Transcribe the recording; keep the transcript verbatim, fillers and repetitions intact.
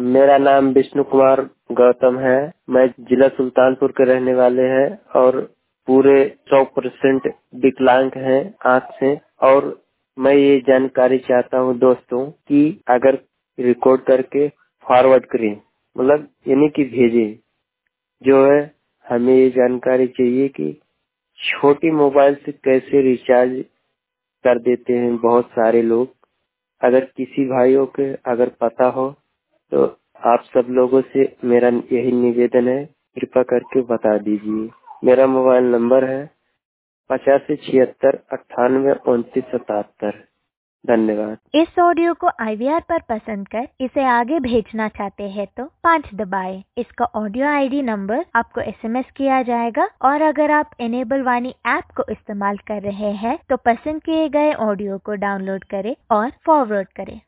मेरा नाम विष्णु कुमार गौतम है। मैं जिला सुल्तानपुर के रहने वाले हैं और पूरे सौ परसेंट विकलांग हैं आँख से। और मैं ये जानकारी चाहता हूँ दोस्तों कि अगर रिकॉर्ड करके फॉरवर्ड करें, मतलब यानी कि भेजें। जो है हमें ये जानकारी चाहिए कि छोटी मोबाइल से कैसे रिचार्ज कर देते हैं बहुत सारे लोग। अगर किसी भाइयों के अगर पता हो तो आप सब लोगों से मेरा यही निवेदन है, कृपा करके बता दीजिए। मेरा मोबाइल नंबर है पचासी छिहत्तर अट्ठानवे उनतीस सतहत्तर। धन्यवाद। इस ऑडियो को आई वी आर पर पसंद कर इसे आगे भेजना चाहते हैं तो पाँच दबाएं। इसका ऑडियो आई डी नंबर आपको एस एम एस किया जाएगा और अगर आप इनेबल वाणी ऐप को इस्तेमाल कर रहे हैं तो पसंद किए गए ऑडियो को डाउनलोड करें और फॉरवर्ड करें।